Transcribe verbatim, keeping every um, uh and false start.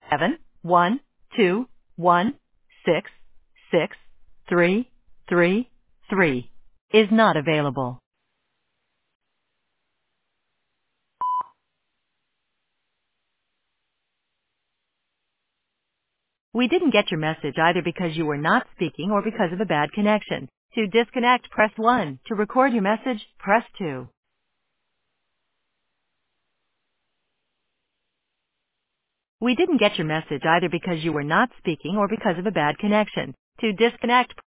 seven one two one six six three three three is not available. We didn't get your message either because you were not speaking or because of a bad connection. To disconnect, press one. To record your message, press two. We didn't get your message either because you were not speaking or because of a bad connection. To disconnect,